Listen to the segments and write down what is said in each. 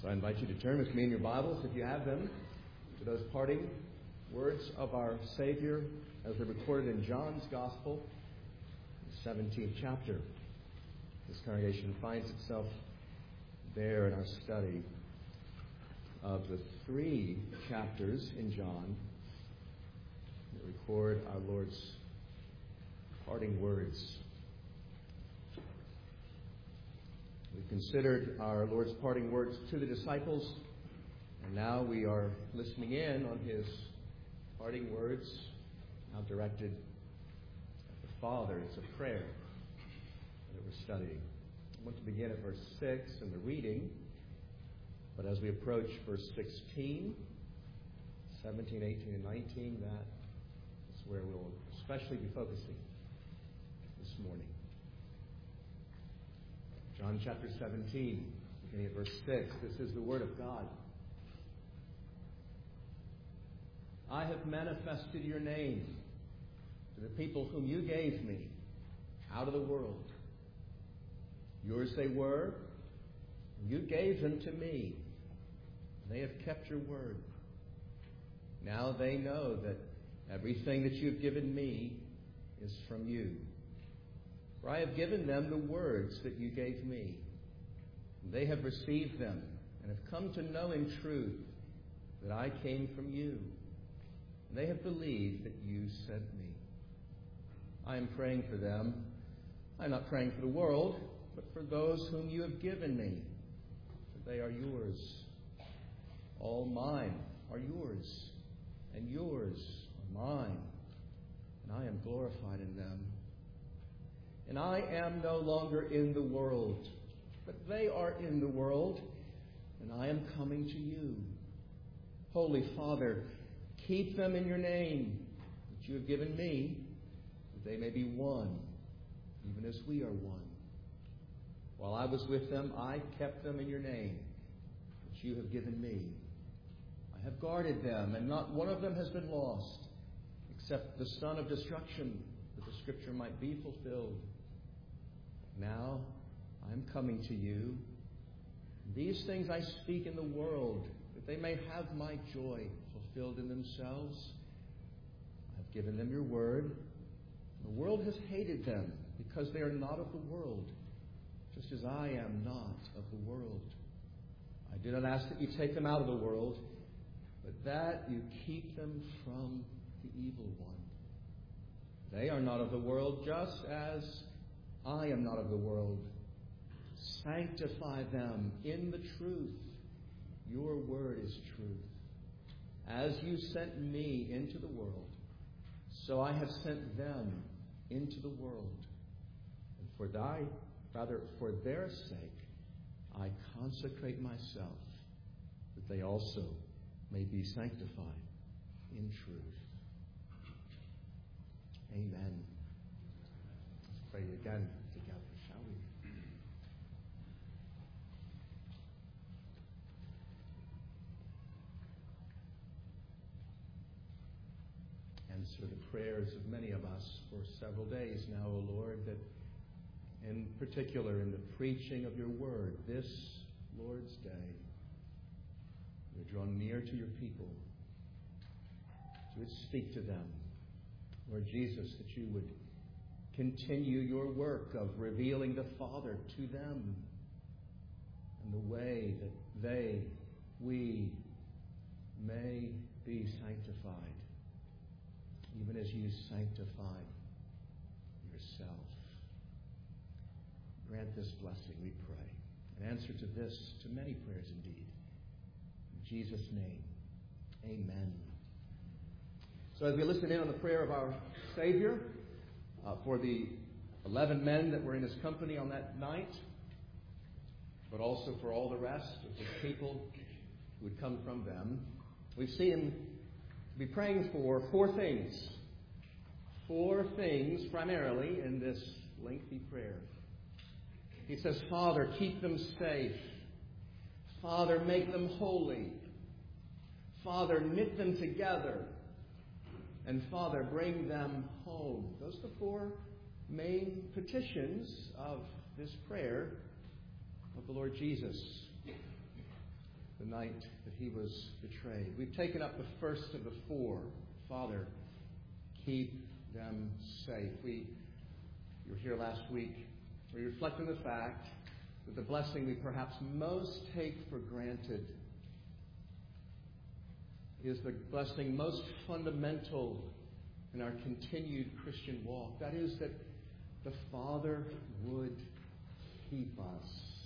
So I invite you to turn with me in your Bibles, if you have them, to those parting words of our Savior as they're recorded in John's Gospel, the 17th chapter. This congregation finds itself there in our study of the 3 chapters in John that record our Lord's parting words. We've considered our Lord's parting words to the disciples, and now we are listening in on His parting words, now directed at the Father. It's a prayer that we're studying. I want to begin at verse 6 in the reading, but as we approach verse 16, 17, 18, and 19, that is where we'll especially be focusing this morning. John chapter 17, beginning at verse 6. This is the Word of God. I have manifested your name to the people whom you gave me out of the world. Yours they were, and you gave them to me. They have kept your word. Now they know that everything that you've given me is from you. For I have given them the words that you gave me. They have received them and have come to know in truth that I came from you. And they have believed that you sent me. I am praying for them. I am not praying for the world, but for those whom you have given me. For they are yours. All mine are yours, and yours are mine. And I am glorified in them. And I am no longer in the world, but they are in the world, and I am coming to you. Holy Father, keep them in your name that you have given me, that they may be one, even as we are one. While I was with them, I kept them in your name that you have given me. I have guarded them, and not one of them has been lost, except the son of destruction, that the scripture might be fulfilled. Now I am coming to you. These things I speak in the world, that they may have my joy fulfilled in themselves. I have given them your word. The world has hated them, because they are not of the world, just as I am not of the world. I do not ask that you take them out of the world, but that you keep them from the evil one. They are not of the world, just as I am not of the world. Sanctify them in the truth. Your word is truth. As you sent me into the world, so I have sent them into the world. And for their sake, I consecrate myself, that they also may be sanctified in truth. Amen. Let's pray again together, shall we? Answer the prayers of many of us for several days now, O Lord, that in particular in the preaching of your word this Lord's Day, you draw near to your people. You would speak to them, Lord Jesus, that you would continue your work of revealing the Father to them and the way that we may be sanctified, even as you sanctified yourself. Grant this blessing, we pray. An answer to this, to many prayers indeed. In Jesus' name, amen. So as we listen in on the prayer of our Savior for the 11 men that were in his company on that night, but also for all the rest of his people who would come from them, we see him be praying for 4 things. 4 things primarily in this lengthy prayer. He says, Father, keep them safe. Father, make them holy. Father, knit them together. And Father, bring them home. Those are the 4 main petitions of this prayer of the Lord Jesus. the night that he was betrayed. We've taken up the first of the four. Father, keep them safe. You were here last week. We reflect on the fact that the blessing we perhaps most take for granted is the blessing most fundamental in our continued Christian walk. That is that the Father would keep us.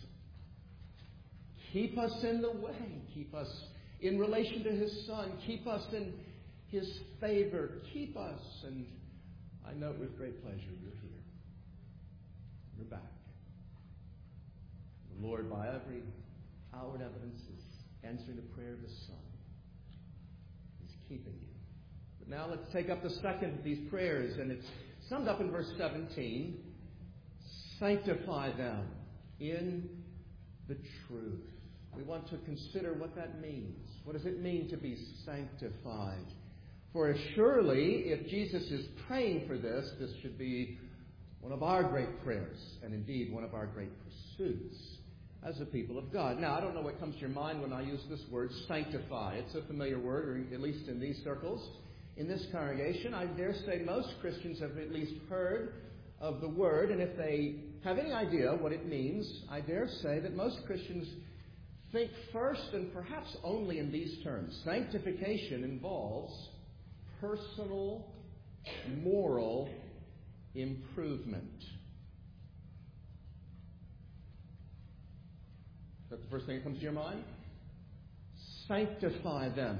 Keep us in the way. Keep us in relation to His Son. Keep us in His favor. Keep us. And I note with great pleasure you're here. You're back. The Lord, by every outward evidence, is answering the prayer of His Son. He's keeping you. But now let's take up the second of these prayers, and it's summed up in verse 17. Sanctify them in the truth. We want to consider what that means. What does it mean to be sanctified? For surely, if Jesus is praying for this, this should be one of our great prayers, and indeed one of our great pursuits as a people of God. Now, I don't know what comes to your mind when I use this word, sanctify. It's a familiar word, or at least in these circles. In this congregation, I dare say most Christians have at least heard of the word, and if they have any idea what it means, I dare say that most Christians think first and perhaps only in these terms. Sanctification involves personal, moral improvement. Is that the first thing that comes to your mind? Sanctify them.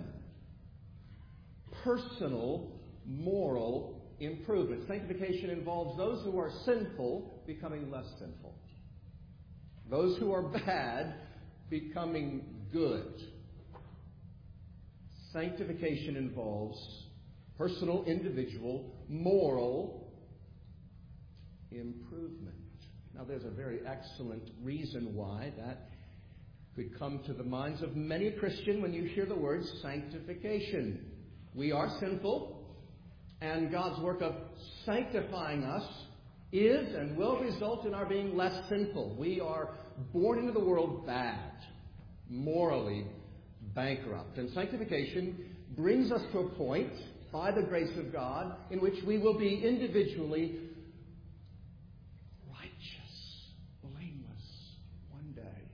Personal, moral improvement. Sanctification involves those who are sinful becoming less sinful. Those who are bad becoming good. Sanctification involves personal, individual, moral improvement. Now, there's a very excellent reason why that could come to the minds of many a Christian when you hear the word sanctification. We are sinful, and God's work of sanctifying us is and will result in our being less sinful. We are born into the world bad, morally bankrupt. And sanctification brings us to a point, by the grace of God, in which we will be individually righteous, blameless one day.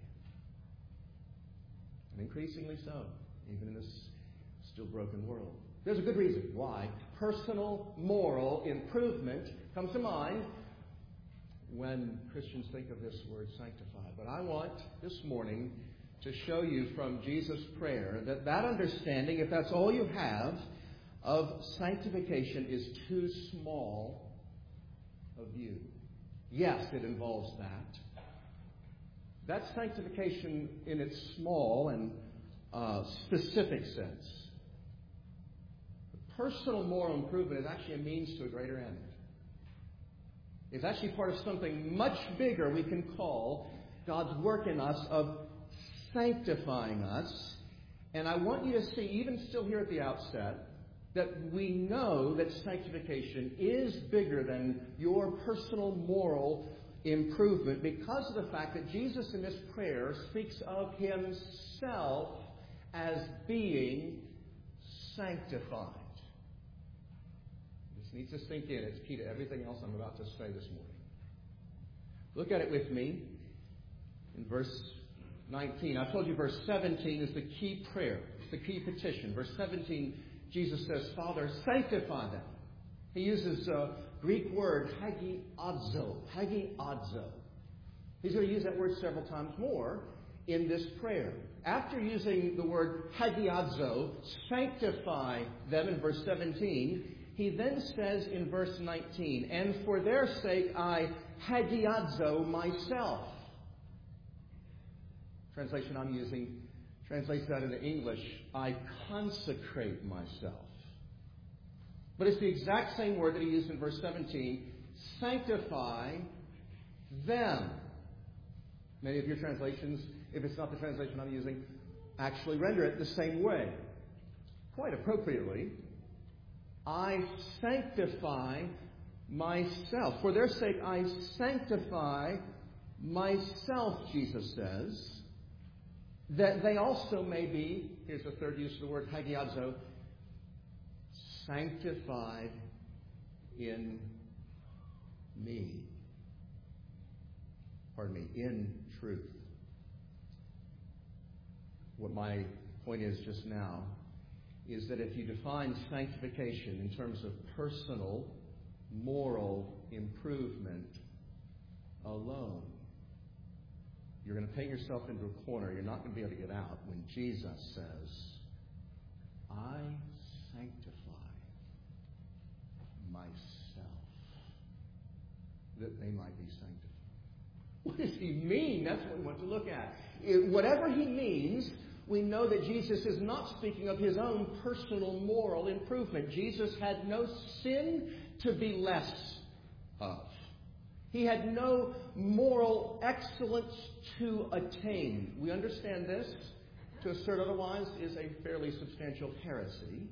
And increasingly so, even in this still broken world. There's a good reason why personal moral improvement comes to mind when Christians think of this word sanctified. But I want this morning to show you from Jesus' prayer that that understanding, if that's all you have, of sanctification is too small a view. Yes, it involves that. That's sanctification in its small and specific sense. Personal moral improvement is actually a means to a greater end. It's actually part of something much bigger we can call God's work in us of sanctifying us. And I want you to see, even still here at the outset, that we know that sanctification is bigger than your personal moral improvement because of the fact that Jesus in this prayer speaks of Himself as being sanctified. This needs to sink in. It's key to everything else I'm about to say this morning. Look at it with me in verse 19. I told you verse 17 is the key prayer. It's the key petition. Verse 17, Jesus says, Father, sanctify them. He uses a Greek word, hagiadzo. Hagiadzo. He's going to use that word several times more in this prayer. After using the word hagiadzo, sanctify them in verse 17, he then says in verse 19, and for their sake I hagiadzo myself. Translation I'm using translates that into English, I consecrate myself. But it's the exact same word that he used in verse 17, sanctify them. Many of your translations, if it's not the translation I'm using, actually render it the same way. Quite appropriately, I sanctify myself. For their sake, I sanctify myself, Jesus says. that they also may be, here's the third use of the word hagiadzo, sanctified in me. Pardon me, in truth. What my point is just now is that if you define sanctification in terms of personal, moral improvement alone, you're going to paint yourself into a corner. You're not going to be able to get out when Jesus says, I sanctify myself that they might be sanctified. What does he mean? That's what we want to look at. Whatever he means, we know that Jesus is not speaking of his own personal moral improvement. Jesus had no sin to be less of. He had no moral excellence to attain. We understand this. To assert otherwise is a fairly substantial heresy.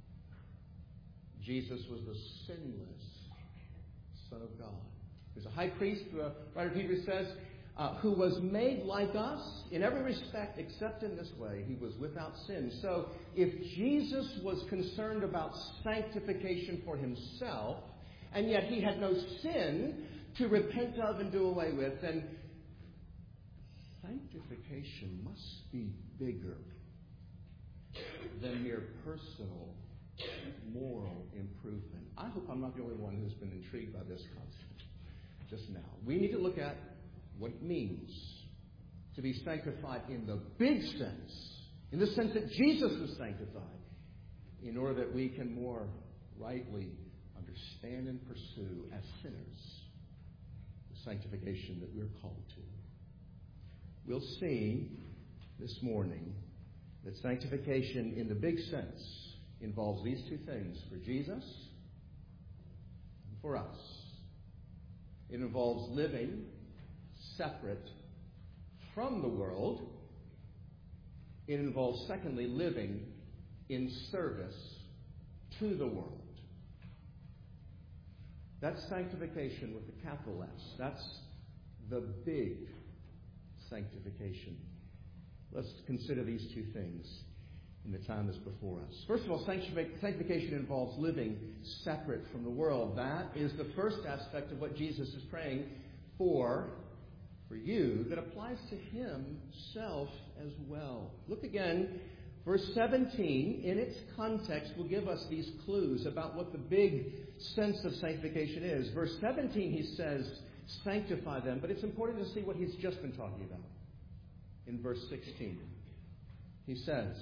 Jesus was the sinless Son of God. There's a high priest, the writer of Hebrews says, who was made like us in every respect except in this way. He was without sin. So if Jesus was concerned about sanctification for himself, and yet he had no sin to repent of and do away with, then sanctification must be bigger than mere personal moral improvement. I hope I'm not the only one who's been intrigued by this concept just now. We need to look at what it means to be sanctified in the big sense, in the sense that Jesus was sanctified, in order that we can more rightly understand and pursue as sinners the sanctification that we're called to. We'll see this morning that sanctification in the big sense involves these two things for Jesus and for us. It involves living separate from the world. It involves, secondly, living in service to the world. That's sanctification with the capital S. That's the big sanctification. Let's consider these two things in the time that's before us. First of all, sanctification involves living separate from the world. That is the first aspect of what Jesus is praying for you, that applies to himself as well. Look again, verse 17, in its context, will give us these clues about what the big sense of sanctification is. Verse 17, he says, sanctify them, but it's important to see what he's just been talking about. In verse 16, he says,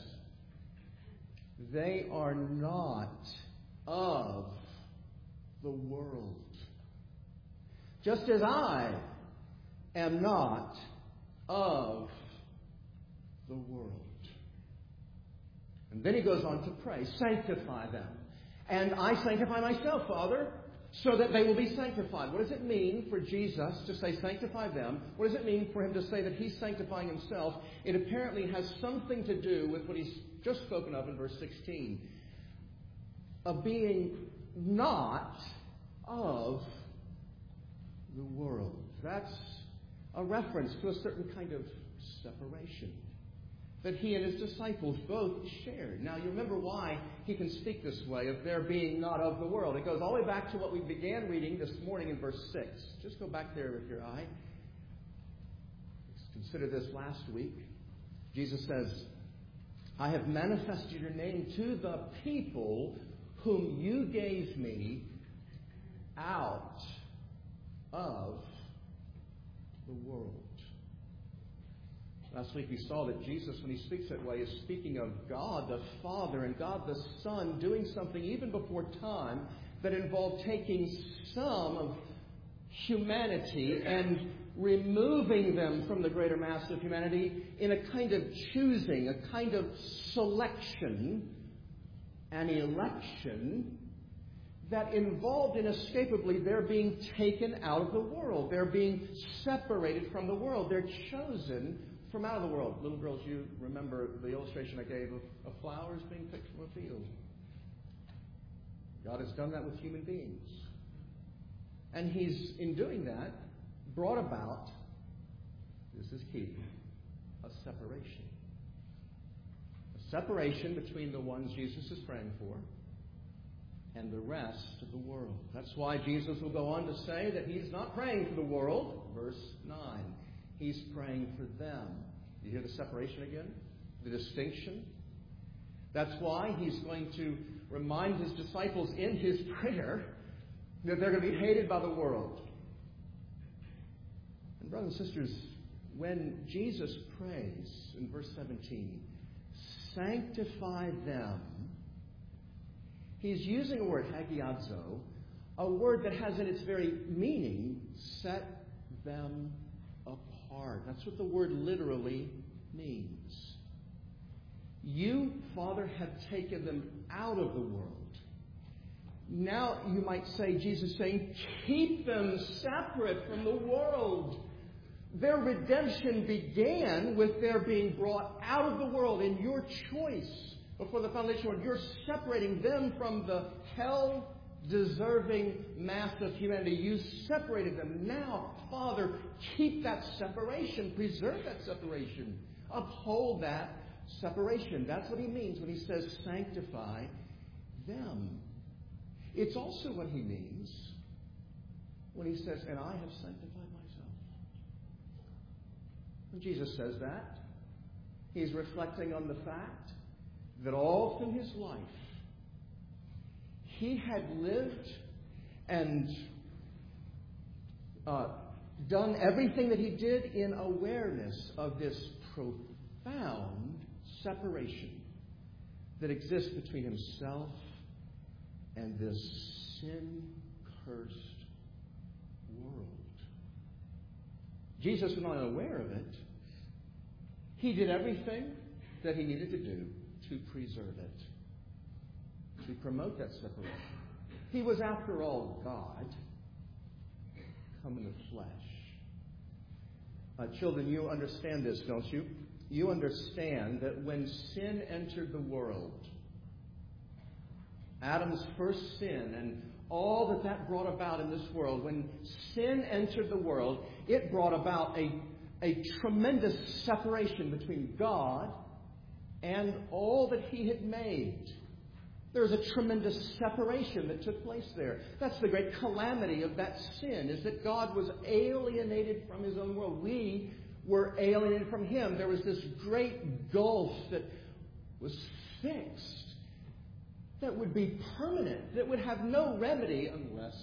they are not of the world, just as I am not of the world. And then he goes on to pray, sanctify them. And I sanctify myself, Father, so that they will be sanctified. What does it mean for Jesus to say sanctify them? What does it mean for him to say that he's sanctifying himself? It apparently has something to do with what he's just spoken of in verse 16. Of being not of the world. That's a reference to a certain kind of separation that he and his disciples both shared. Now, you remember why he can speak this way of their being not of the world. It goes all the way back to what we began reading this morning in verse 6. Just go back there with your eye. Let's consider this last week. Jesus says, I have manifested your name to the people whom you gave me out of the world. Last week we saw that Jesus, when he speaks that way, is speaking of God the Father and God the Son doing something even before time that involved taking some of humanity and removing them from the greater mass of humanity in a kind of choosing, a kind of selection, an election that involved inescapably their being taken out of the world. They're being separated from the world. They're chosen from out of the world. Little girls, you remember the illustration I gave of flowers being picked from a field. God has done that with human beings. And he's, in doing that, brought about, this is key, a separation. Separation between the ones Jesus is praying for and the rest of the world. That's why Jesus will go on to say that he's not praying for the world. Verse 9. He's praying for them. You hear the separation again? The distinction? That's why he's going to remind his disciples in his prayer that they're going to be hated by the world. And brothers and sisters, when Jesus prays in verse 17, sanctify them, he's using a word, hagiadzo, a word that has in its very meaning, set them apart. That's what the word literally means. You, Father, have taken them out of the world. Now you might say, Jesus saying, keep them separate from the world. Their redemption began with their being brought out of the world in your choice before the foundation of the world. You're separating them from the hell-deserving mass of humanity. You separated them. Now, Father, keep that separation. Preserve that separation. Uphold that separation. That's what he means when he says sanctify them. It's also what he means when he says, and I have sanctified myself. When Jesus says that, he's reflecting on the fact that all through his life, he had lived and done everything that he did in awareness of this profound separation that exists between himself and this sin-cursed world. Jesus was not aware of it. He did everything that he needed to do to preserve it, to promote that separation. He was, after all, God, come in the flesh. Children, you understand this, don't you? You understand that when sin entered the world, Adam's first sin and all that brought about in this world, when sin entered the world, it brought about a tremendous separation between God and all that he had made. There was a tremendous separation that took place there. That's the great calamity of that sin, is that God was alienated from his own world. We were alienated from him. There was this great gulf that was fixed, that would be permanent, that would have no remedy unless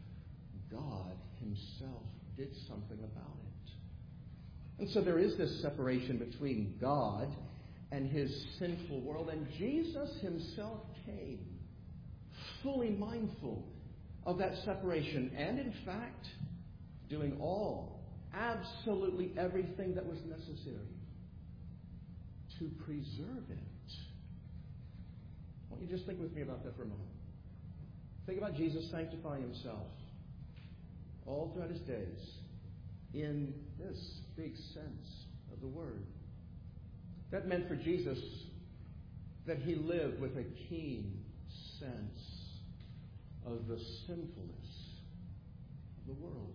God himself did something about it. And so there is this separation between God and his sinful world. And Jesus himself came fully mindful of that separation. And in fact, doing absolutely everything that was necessary to preserve it. Why don't you just think with me about that for a moment? Think about Jesus sanctifying himself all throughout his days in this big sense of the word. That meant for Jesus that he lived with a keen sense of the sinfulness of the world.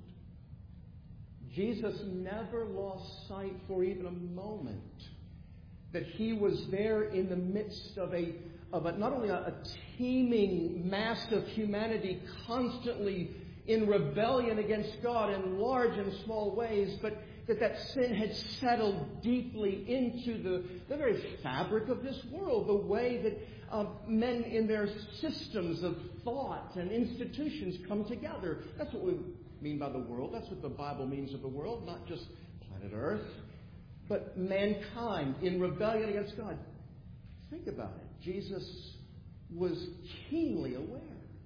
Jesus never lost sight for even a moment that he was there in the midst of not only a teeming mass of humanity constantly in rebellion against God in large and small ways, but that sin had settled deeply into the very fabric of this world, the way that men in their systems of thought and institutions come together. That's what we mean by the world. That's what the Bible means of the world, not just planet Earth, but mankind in rebellion against God. Think about it. Jesus was keenly aware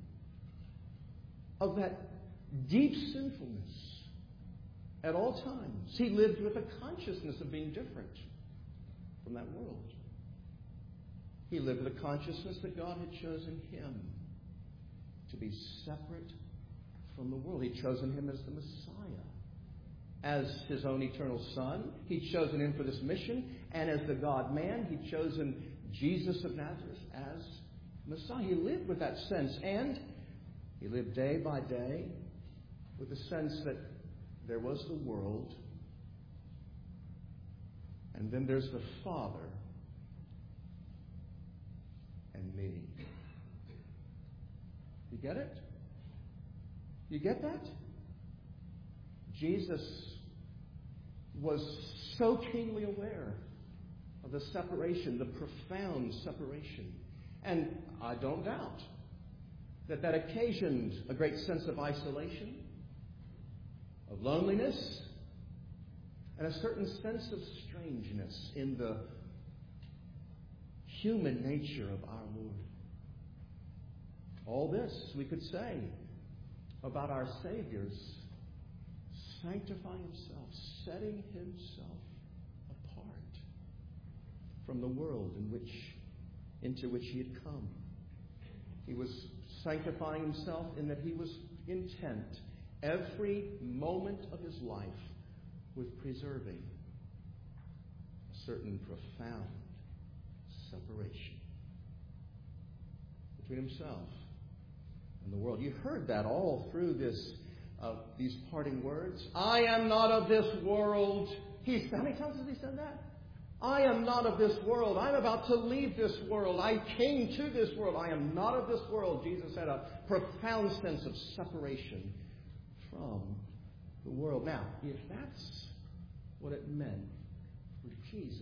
of that deep sinfulness at all times. He lived with a consciousness of being different from that world. He lived with a consciousness that God had chosen him to be separate from the world. He'd chosen him as the Messiah, as his own eternal Son. He'd chosen him for this mission, and as the God-man, he'd chosen Jesus of Nazareth as Messiah. He lived with that sense, and he lived day by day with the sense that there was the world, and then there's the Father me. You get it? You get that? Jesus was so keenly aware of the separation, the profound separation. And I don't doubt that occasioned a great sense of isolation, of loneliness, and a certain sense of strangeness in the human nature of our Lord. All this we could say about our Savior's sanctifying himself, setting himself apart from the world into which he had come. He was sanctifying himself in that he was intent every moment of his life with preserving a certain profound separation between himself and the world. You heard that all through these parting words. I am not of this world. How many times has he said that? I am not of this world. I'm about to leave this world. I came to this world. I am not of this world. Jesus had a profound sense of separation from the world. Now, if that's what it meant for Jesus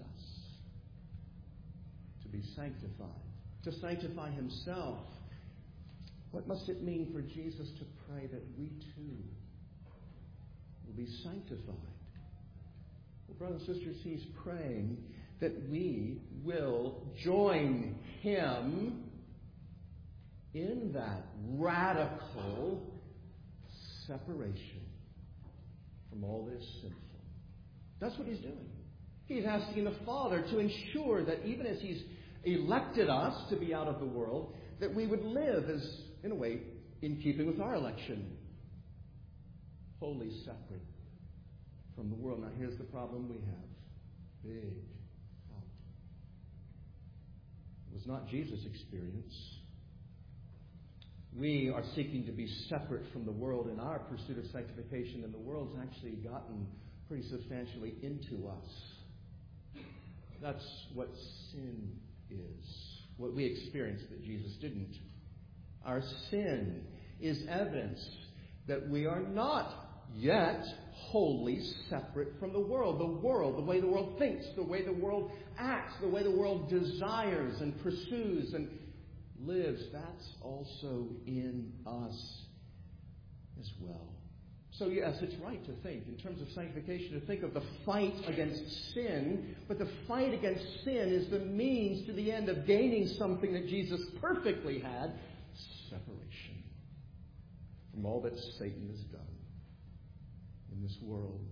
to be sanctified, to sanctify himself, what must it mean for Jesus to pray that we too will be sanctified? Well, brothers and sisters, he's praying that we will join him in that radical separation from all that is sinful. That's what he's doing. He's asking the Father to ensure that even as he's elected us to be out of the world, that we would live as, in a way, in keeping with our election, wholly separate from the world. Now, here's the problem we have. Big problem. It was not Jesus' experience. We are seeking to be separate from the world in our pursuit of sanctification, and the world's actually gotten pretty substantially into us. That's what sin is. What we experienced that Jesus didn't. Our sin is evidence that we are not yet wholly separate from the world. The way the world thinks, the way the world acts, the way the world desires and pursues and lives, that's also in us as well. So yes, it's right to think, in terms of sanctification, to think of the fight against sin, but the fight against sin is the means to the end of gaining something that Jesus perfectly had, separation from all that Satan has done in this world.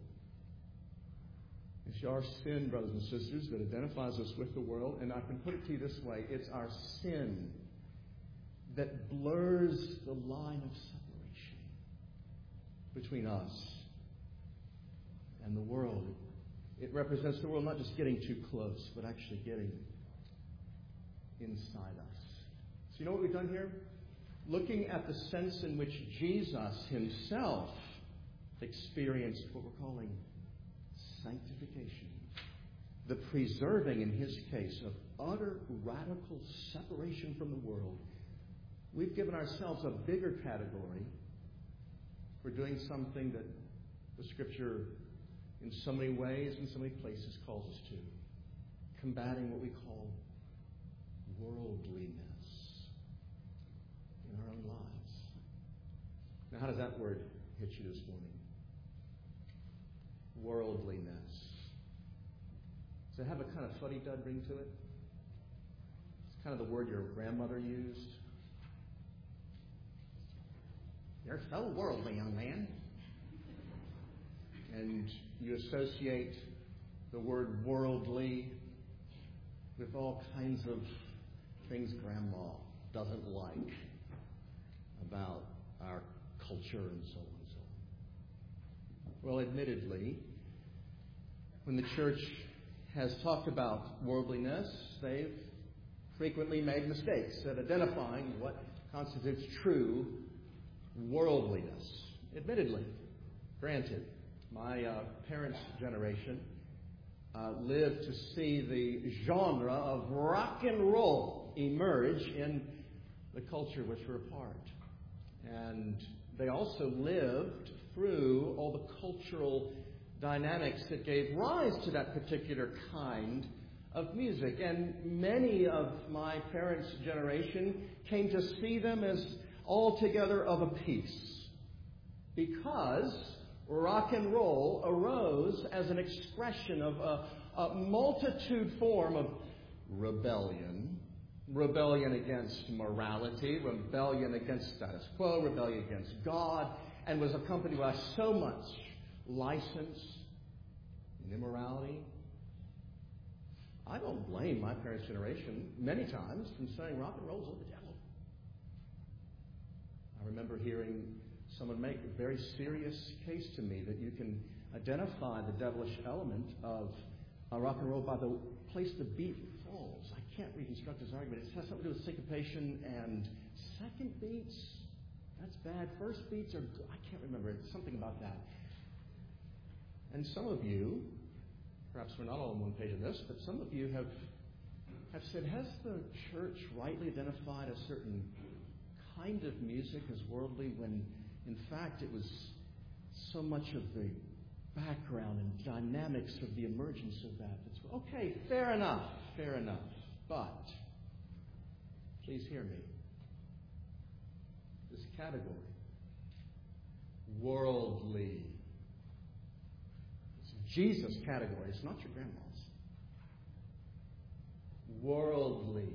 It's our sin, brothers and sisters, that identifies us with the world, and I can put it to you this way, it's our sin that blurs the line of separation between us and the world. It represents the world not just getting too close, but actually getting inside us. So you know what we've done here? Looking at the sense in which Jesus himself experienced what we're calling sanctification. The preserving, in his case, of utter radical separation from the world. We've given ourselves a bigger category for doing something that the Scripture, in so many ways, in so many places, calls us to. Combating what we call worldliness in our own lives. Now, how does that word hit you this morning? Worldliness. Does it have a kind of fuddy-dud ring to it? It's kind of the word your grandmother used. You're so worldly, young man. And you associate the word worldly with all kinds of things Grandma doesn't like about our culture and so on and so on. Well, admittedly, when the church has talked about worldliness, they've frequently made mistakes at identifying what constitutes true worldliness. Admittedly, granted, my parents' generation lived to see the genre of rock and roll emerge in the culture which we're a part. And they also lived through all the cultural dynamics that gave rise to that particular kind of music. And many of my parents' generation came to see them as altogether of a piece, because rock and roll arose as an expression of a multitude form of rebellion. Rebellion against morality, rebellion against status quo, rebellion against God, and was accompanied by so much license and immorality. I don't blame my parents' generation many times from saying rock and roll is of the devil. I remember hearing someone make a very serious case to me that you can identify the devilish element of rock and roll by the place the beat falls. I can't reconstruct his argument. It has something to do with syncopation and second beats. That's bad. First beats are good. I can't remember. It's something about that. And some of you, perhaps we're not all on one page of this, but some of you have said, has the church rightly identified a certain kind of music as worldly when, in fact, it was so much of the background and dynamics of the emergence of that? Okay, fair enough. But please hear me. This category, worldly, it's Jesus' category. It's not your grandma's. Worldly.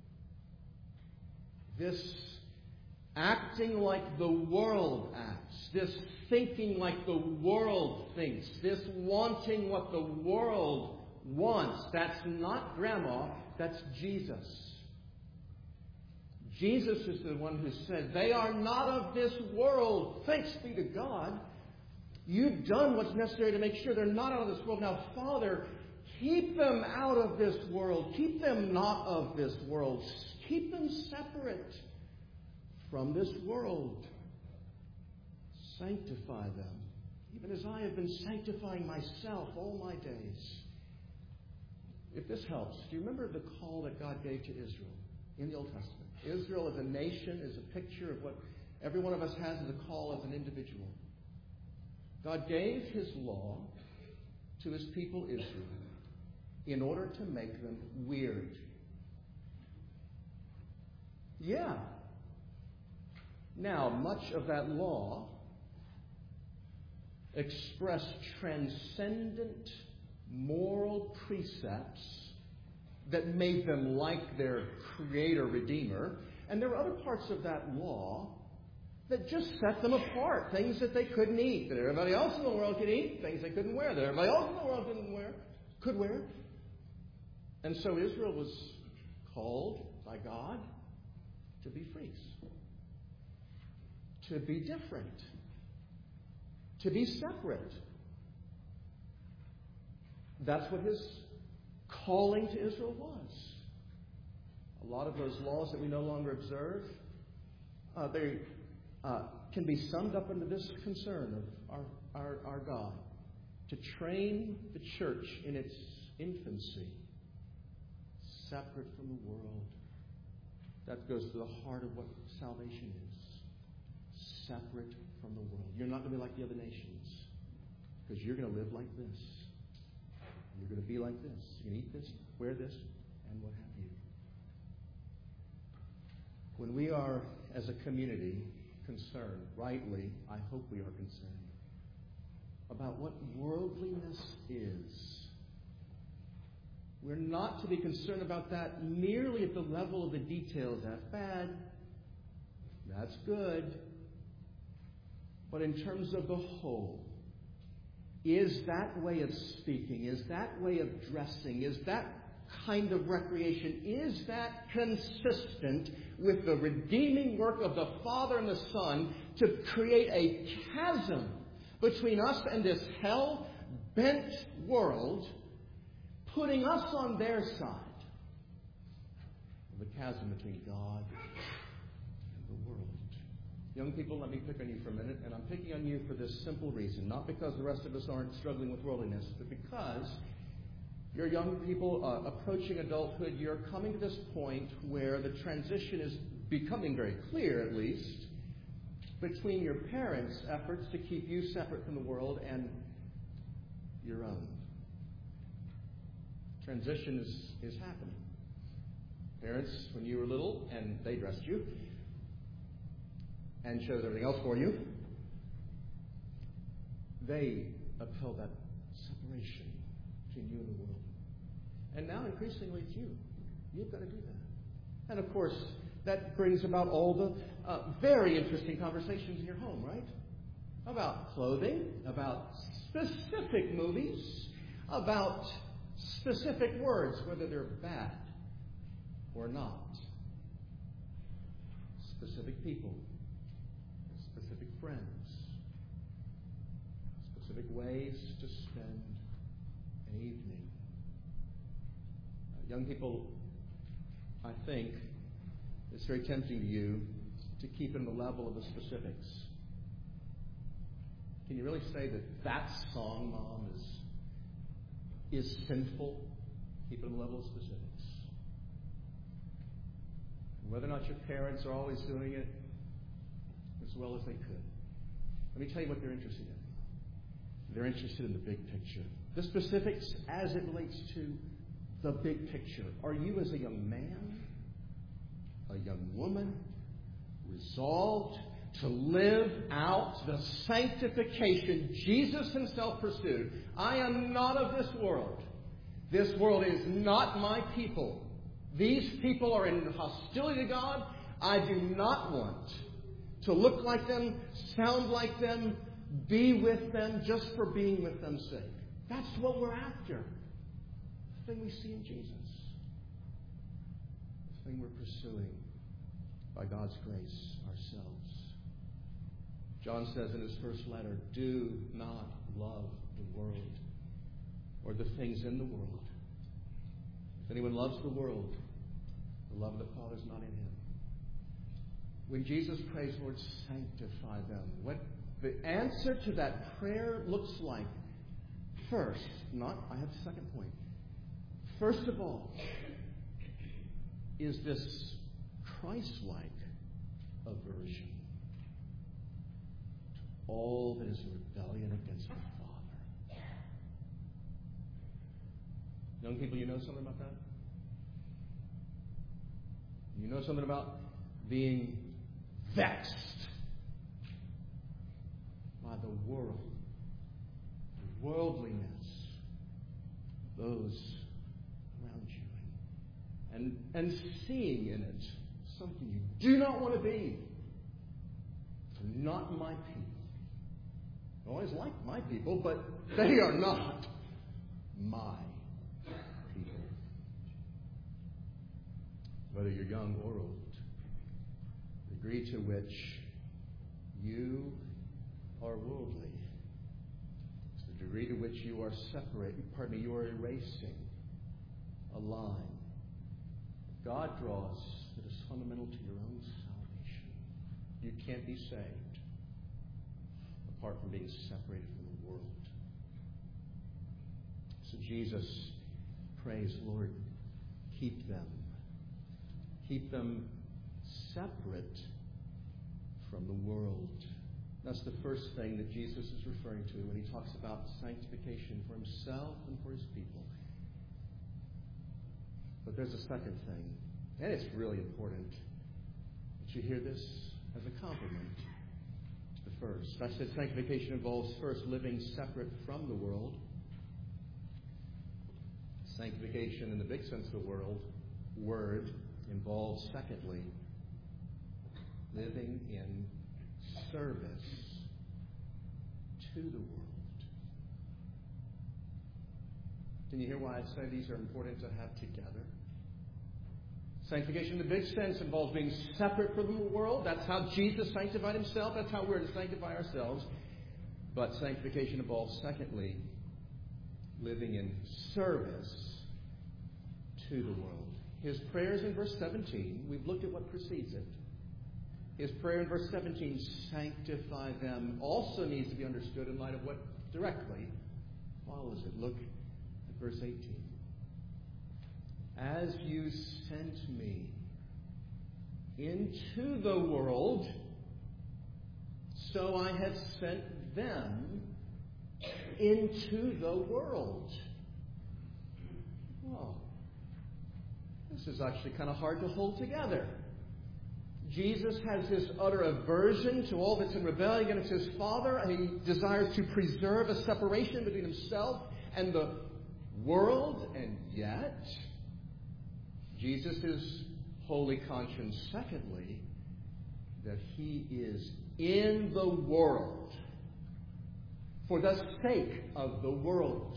This acting like the world acts. This thinking like the world thinks. This wanting what the world wants. That's not grandma. That's Jesus. Jesus is the one who said, they are not of this world. Thanks be to God. You've done what's necessary to make sure they're not out of this world. Now, Father, keep them out of this world. Keep them not of this world. Keep them separate from this world. Sanctify them, even as I have been sanctifying myself all my days. If this helps, do you remember the call that God gave to Israel in the Old Testament? Israel as a nation is a picture of what every one of us has as a call as an individual. God gave His law to His people Israel in order to make them weird. Yeah. Now, much of that law expressed transcendent moral precepts that made them like their Creator, Redeemer. And there were other parts of that law that just set them apart. Things that they couldn't eat, that everybody else in the world could eat. Things they couldn't wear, that everybody else in the world could wear. And so Israel was called by God to be free, to be different, to be separate. That's what His calling to Israel was. A lot of those laws that we no longer observe, they can be summed up into this concern of our God, to train the church in its infancy, separate from the world. That goes to the heart of what salvation is. Separate from the world. You're not going to be like the other nations, because you're going to live like this. You're going to be like this. You're going to eat this, wear this, and what have you. When we are, as a community, concerned, rightly, I hope we are concerned, about what worldliness is, we're not to be concerned about that merely at the level of the details. That's bad. That's good. But in terms of the whole, is that way of speaking, is that way of dressing, is that kind of recreation, is that consistent with the redeeming work of the Father and the Son to create a chasm between us and this hell-bent world, putting us on their side of the chasm between God and the world? Young people, let me pick on you for a minute, and I'm picking on you for this simple reason. Not because the rest of us aren't struggling with worldliness, but because You're young people approaching adulthood. You're coming to this point where the transition is becoming very clear, at least, between your parents' efforts to keep you separate from the world and your own. Transition is happening. Parents, when you were little and they dressed you and chose everything else for you, they upheld that separation between you and the world. And now, increasingly, it's you. You've got to do that. And, of course, that brings about all the very interesting conversations in your home, right? About clothing, about specific movies, about specific words, whether they're bad or not. Specific people, specific friends, specific ways to spend an evening. Young people, I think, it's very tempting to you to keep in the level of the specifics. Can you really say that song, Mom, is sinful? Keep it in the level of specifics. Whether or not your parents are always doing it as well as they could. Let me tell you what they're interested in. They're interested in the big picture. The specifics as it relates to the big picture. Are you, as a young man, a young woman, resolved to live out the sanctification Jesus himself pursued? I am not of this world. This world is not my people. These people are in hostility to God. I do not want to look like them, sound like them, be with them just for being with them's sake. That's what we're after. The thing we see in Jesus. The thing we're pursuing by God's grace ourselves. John says in his first letter, do not love the world or the things in the world. If anyone loves the world, the love of the Father is not in him. When Jesus prays, Lord, sanctify them, what the answer to that prayer looks like, first, I have a second point. First of all, is this Christ-like aversion to all that is rebellion against the Father. Young people, you know something about that? You know something about being vexed by the world, the worldliness, those around you, and seeing in it something you do not want to be. They're not my people. I always like my people, but they are not my people. Whether you're young or old, the degree to which you are worldly, it's the degree to which you are you are erasing a line God draws that is fundamental to your own salvation. You can't be saved apart from being separated from the world. So Jesus prays, Lord, keep them. Keep them separate from the world. That's the first thing that Jesus is referring to when he talks about sanctification for himself and for his people. But there's a second thing, and it's really important that you hear this as a compliment to the first. I said sanctification involves first living separate from the world. Sanctification in the big sense of the word involves, secondly, living in service to the world. Can you hear why I say these are important to have together? Sanctification in the big sense involves being separate from the world. That's how Jesus sanctified himself. That's how we're to sanctify ourselves. But sanctification involves, secondly, living in service to the world. His prayers in verse 17, we've looked at what precedes it. His prayer in verse 17, sanctify them, also needs to be understood in light of what directly follows it. Look at verse 18. as you sent me into the world, so I have sent them into the world. Whoa. This is actually kind of hard to hold together. Jesus has this utter aversion to all that's in rebellion against his Father. He desires to preserve a separation between himself and the world. And yet, Jesus is wholly conscious, secondly, that he is in the world for the sake of the world.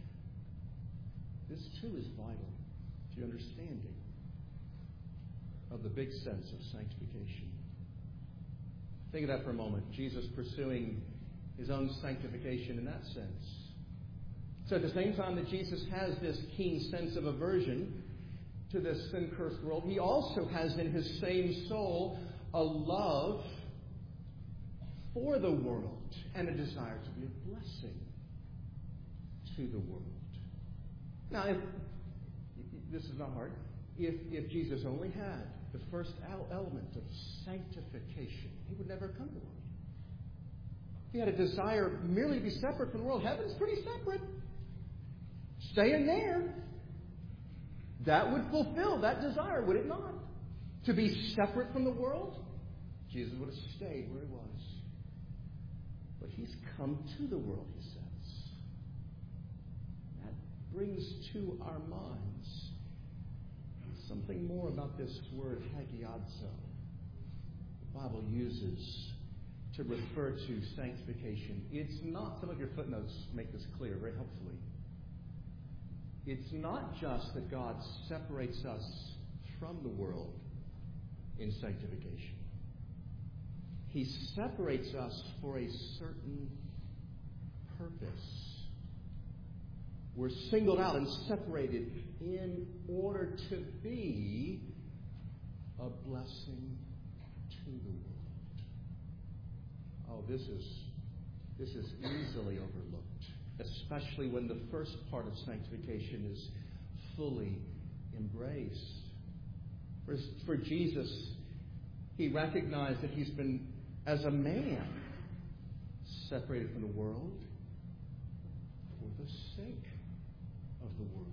This, too, is vital to your understanding of the big sense of sanctification. Think of that for a moment. Jesus pursuing his own sanctification in that sense. So at the same time that Jesus has this keen sense of aversion to this sin-cursed world, he also has in his same soul a love for the world and a desire to be a blessing to the world. Now, this is not hard. If Jesus only had the first element of sanctification, he would never come to the world. If he had a desire merely to be separate from the world, heaven's pretty separate. Stay in there. That would fulfill that desire, would it not? To be separate from the world? Jesus would have stayed where he was. But he's come to the world, he says. That brings to our minds something more about this word hagiadzo. The Bible uses to refer to sanctification. It's not, some of your footnotes make this clear very helpfully. It's not just that God separates us from the world in sanctification. He separates us for a certain purpose. We're singled out and separated in order to be a blessing to the world. Oh, this is easily overlooked, especially when the first part of sanctification is fully embraced. For Jesus, he recognized that he's been, as a man, separated from the world for the sake of the world.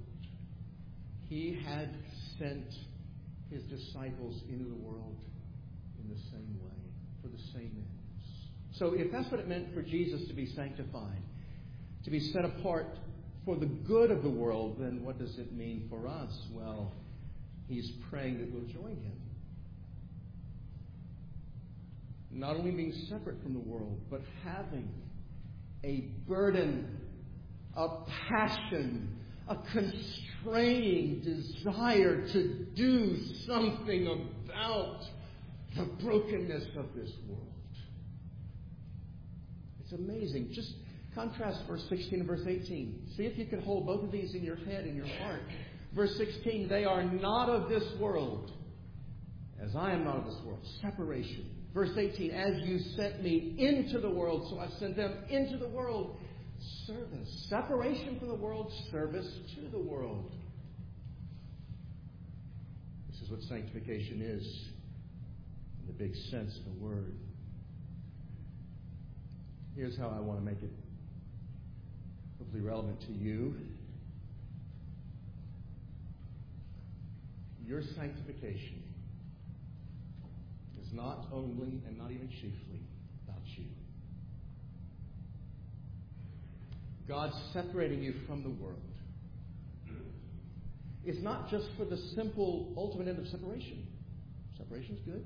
He had sent his disciples into the world in the same way, for the same ends. So if that's what it meant for Jesus to be sanctified, to be set apart for the good of the world, then what does it mean for us? Well, he's praying that we'll join him. Not only being separate from the world, but having a burden, a passion, a constraining desire to do something about the brokenness of this world. It's amazing. Just contrast verse 16 and verse 18. See if you can hold both of these in your head and your heart. Verse 16, they are not of this world, as I am not of this world. Separation. Verse 18, as you sent me into the world, so I sent them into the world. Service. Separation from the world, service to the world. This is what sanctification is, in the big sense of the word. Here's how I want to make it hopefully relevant to you. Your sanctification is not only and not even chiefly about you. God separating you from the world is not just for the simple ultimate end of separation. Separation's good.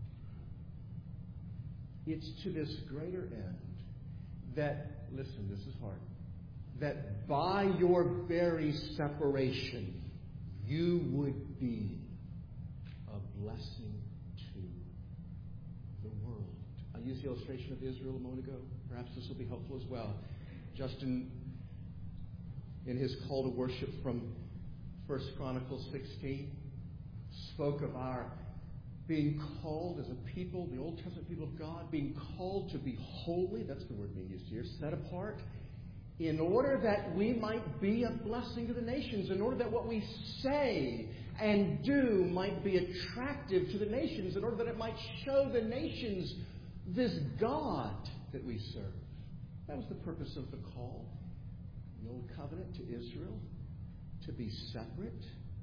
It's to this greater end that, listen, this is hard, that by your very separation, you would be a blessing to the world. I used the illustration of Israel a moment ago. Perhaps this will be helpful as well. Justin, in his call to worship from 1 Chronicles 16, spoke of our being called as a people, the Old Testament people of God, being called to be holy. That's the word being used here. Set apart. in order that we might be a blessing to the nations, in order that what we say and do might be attractive to the nations, in order that it might show the nations this God that we serve. That was the purpose of the call in the Old Covenant to Israel, to be separate.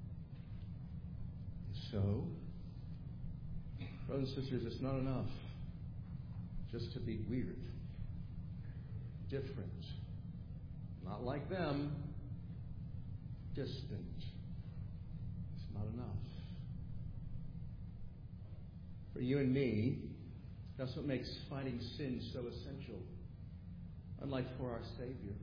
So, brothers and sisters, it's not enough just to be weird, different, not like them, distant. It's not enough. For you and me, that's what makes fighting sin so essential. Unlike for our Savior.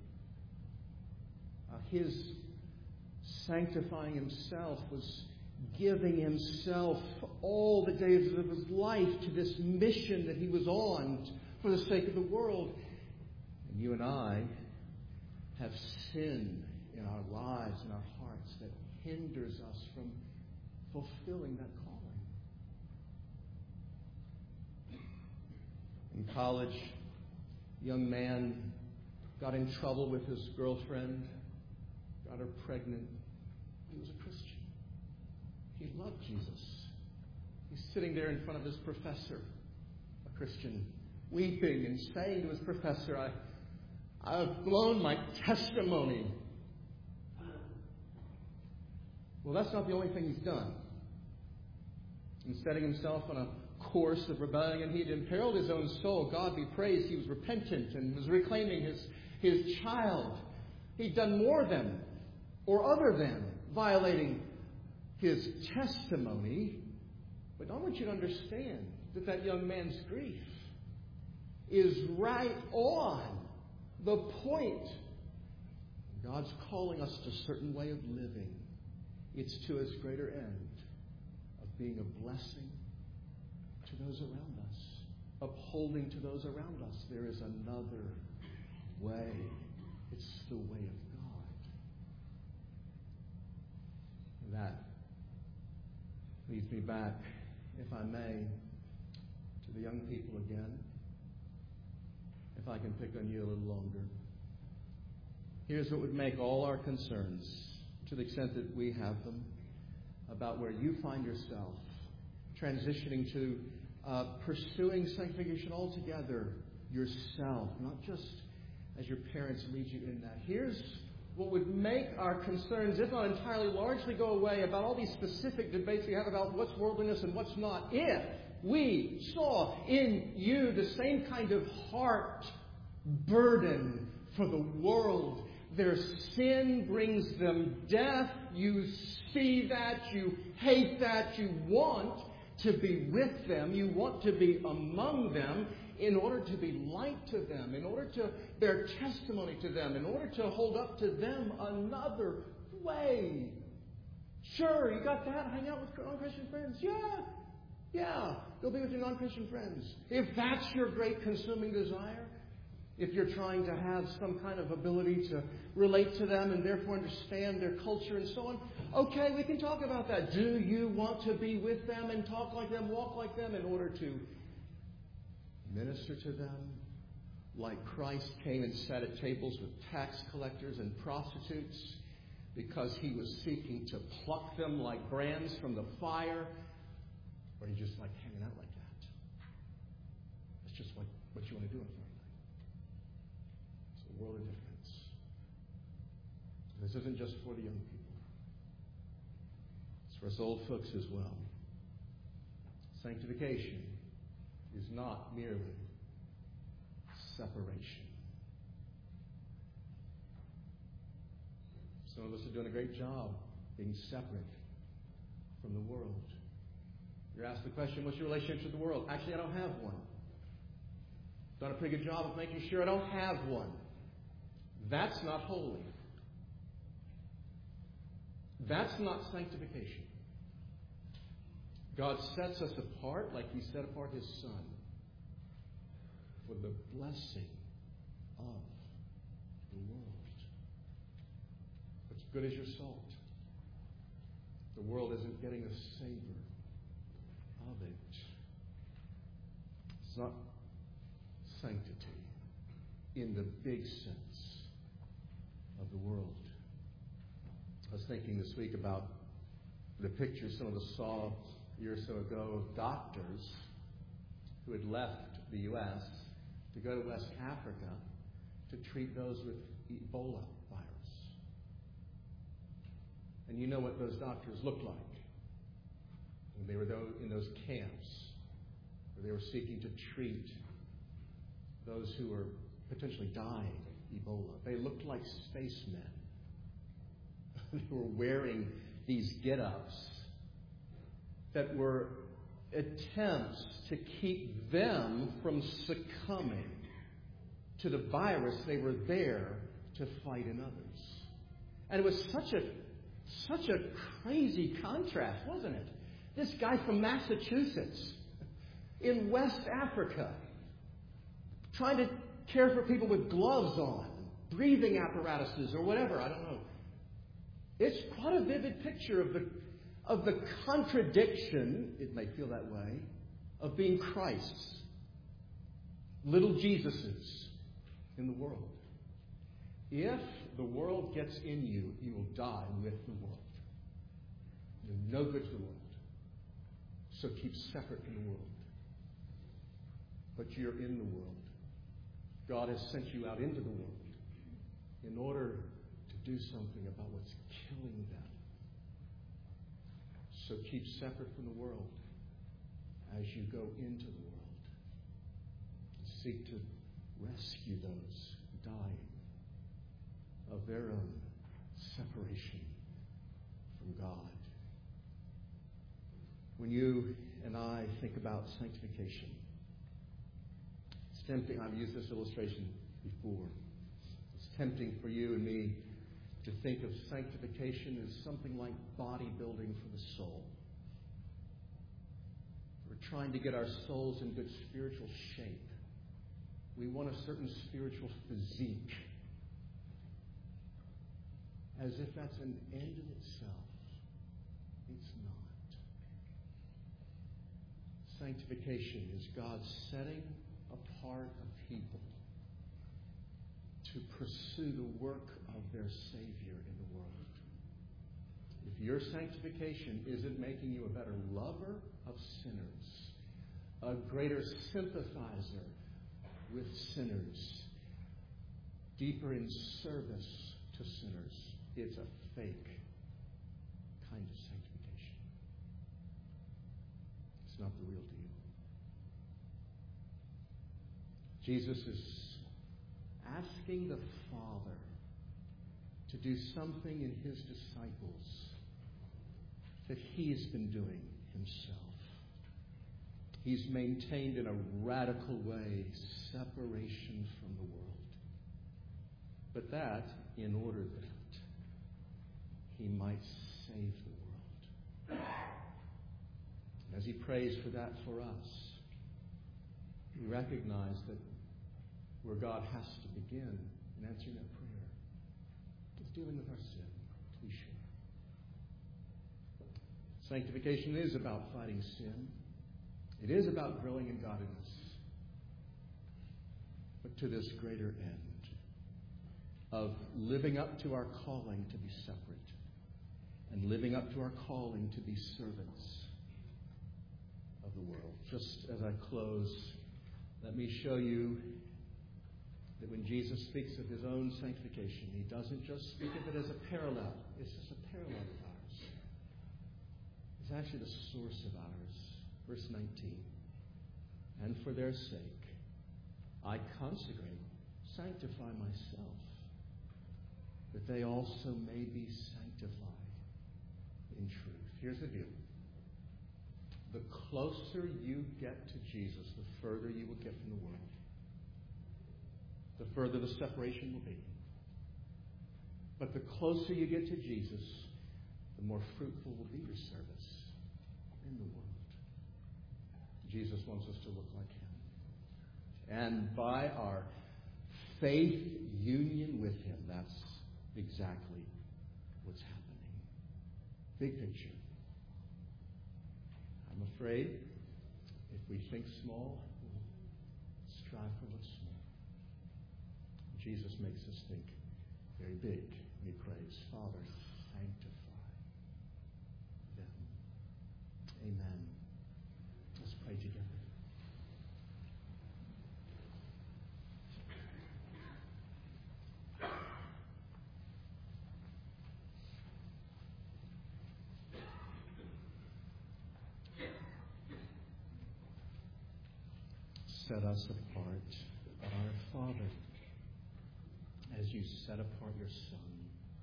His sanctifying Himself was giving Himself all the days of His life to this mission that He was on for the sake of the world. And you and I have sin in our lives, in our hearts, that hinders us from fulfilling that calling. In college, a young man got in trouble with his girlfriend, got her pregnant. He was a Christian. He loved Jesus. He's sitting there in front of his professor, a Christian, weeping and saying to his professor, I've blown my testimony. Well, that's not the only thing he's done. In setting himself on a course of rebellion, he'd imperiled his own soul. God be praised, he was repentant and was reclaiming his child. He'd done more than, or other than, violating his testimony. But I want you to understand that young man's grief is right on the point. God's calling us to a certain way of living. It's to His greater end of being a blessing to those around us, upholding to those around us. There is another way. It's the way of God. That leads me back, if I may, to the young people again. If I can pick on you a little longer. Here's what would make all our concerns, to the extent that we have them, about where you find yourself transitioning to pursuing sanctification altogether yourself, not just as your parents lead you in that. Here's what would make our concerns, if not entirely, largely go away about all these specific debates we have about what's worldliness and what's not, if we saw in you the same kind of heart burden for the world. Their sin brings them death. You see that. You hate that. You want to be with them. You want to be among them in order to be light to them, in order to bear testimony to them, in order to hold up to them another way. Sure, you got that? Hang out with non-Christian friends? Yeah. Go be with your non-Christian friends. If that's your great consuming desire, if you're trying to have some kind of ability to relate to them and therefore understand their culture and so on, okay, we can talk about that. Do you want to be with them and talk like them, walk like them in order to minister to them like Christ came and sat at tables with tax collectors and prostitutes because He was seeking to pluck them like brands from the fire? Or are you just like hanging out like that? That's just what you want to do on Friday night. It's a world of difference. This isn't just for the young people. It's for us old folks as well. Sanctification is not merely separation. Some of us are doing a great job being separate from the world. You're asked the question, what's your relationship to the world? Actually, I don't have one. Done a pretty good job of making sure I don't have one. That's not holy. That's not sanctification. God sets us apart like He set apart His Son for the blessing of the world. What's good is your salt. The world isn't getting a savor of it. It's not sanctity in the big sense of the world. I was thinking this week about the pictures some of us saw a year or so ago of doctors who had left the U.S. to go to West Africa to treat those with Ebola virus. And you know what those doctors looked like when they were in those camps where they were seeking to treat those who were potentially dying of Ebola. They looked like spacemen. They were wearing these get-ups that were attempts to keep them from succumbing to the virus they were there to fight in others. And it was such a crazy contrast, wasn't it? This guy from Massachusetts in West Africa trying to care for people with gloves on, breathing apparatuses or whatever, I don't know. It's quite a vivid picture of the contradiction, it may feel that way, of being Christ's, little Jesuses in the world. If the world gets in you, you will die with the world. You're no good to the world. So keep separate from the world. But you're in the world. God has sent you out into the world in order to do something about what's killing them. So keep separate from the world as you go into the world. Seek to rescue those dying of their own separation from God. When you and I think about sanctification, it's tempting. I've used this illustration before. It's tempting for you and me to think of sanctification as something like bodybuilding for the soul. We're trying to get our souls in good spiritual shape. We want a certain spiritual physique, as if that's an end in itself. It's not. Sanctification is God setting apart a people to pursue the work of their Savior in the world. If your sanctification isn't making you a better lover of sinners, a greater sympathizer with sinners, deeper in service to sinners, it's a fake kind of sanctification. It's not the real deal. Jesus is asking the Father to do something in his disciples that he's been doing himself. He's maintained in a radical way separation from the world. But that in order that he might save the world. And as he prays for that for us, we recognize that where God has to begin in answering that prayer is dealing with our sin, to be sure. Sanctification is about fighting sin. It is about growing in godliness. But to this greater end of living up to our calling to be separate and living up to our calling to be servants of the world. Just as I close, let me show you that when Jesus speaks of his own sanctification, he doesn't just speak of it as a parallel. It's just a parallel of ours. It's actually the source of ours. Verse 19. And for their sake, I consecrate, sanctify myself, that they also may be sanctified in truth. Here's the deal. The closer you get to Jesus, the further you will get from the world. The further the separation will be. But the closer you get to Jesus, the more fruitful will be your service in the world. Jesus wants us to look like him. And by our faith union with him, that's exactly what's happening. Big picture. I'm afraid if we think small, we'll strive for what's small. Jesus makes us think very big, we praise. Father, sanctify them. Amen. Let's pray together. Set us apart, our Father, as you set apart your Son.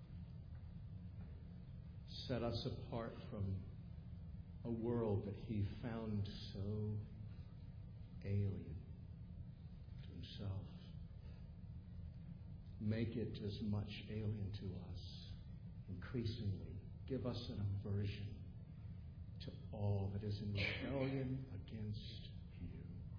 Set us apart from a world that he found so alien to himself. Make it as much alien to us, increasingly. Give us an aversion to all that is in rebellion against you.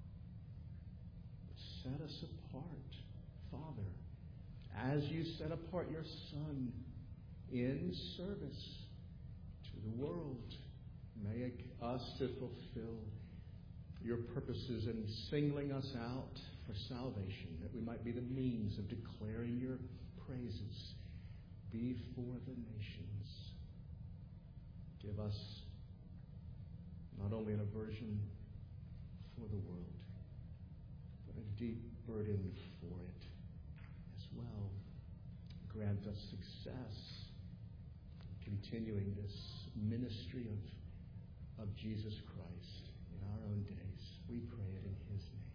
Set us apart, Father, as you set apart your Son in service to the world. Make us to fulfill your purposes in singling us out for salvation, that we might be the means of declaring your praises before the nations. Give us not only an aversion for the world, but a deep burden for it as well. Grant us success in continuing this ministry of Jesus Christ in our own days. We pray it in his name.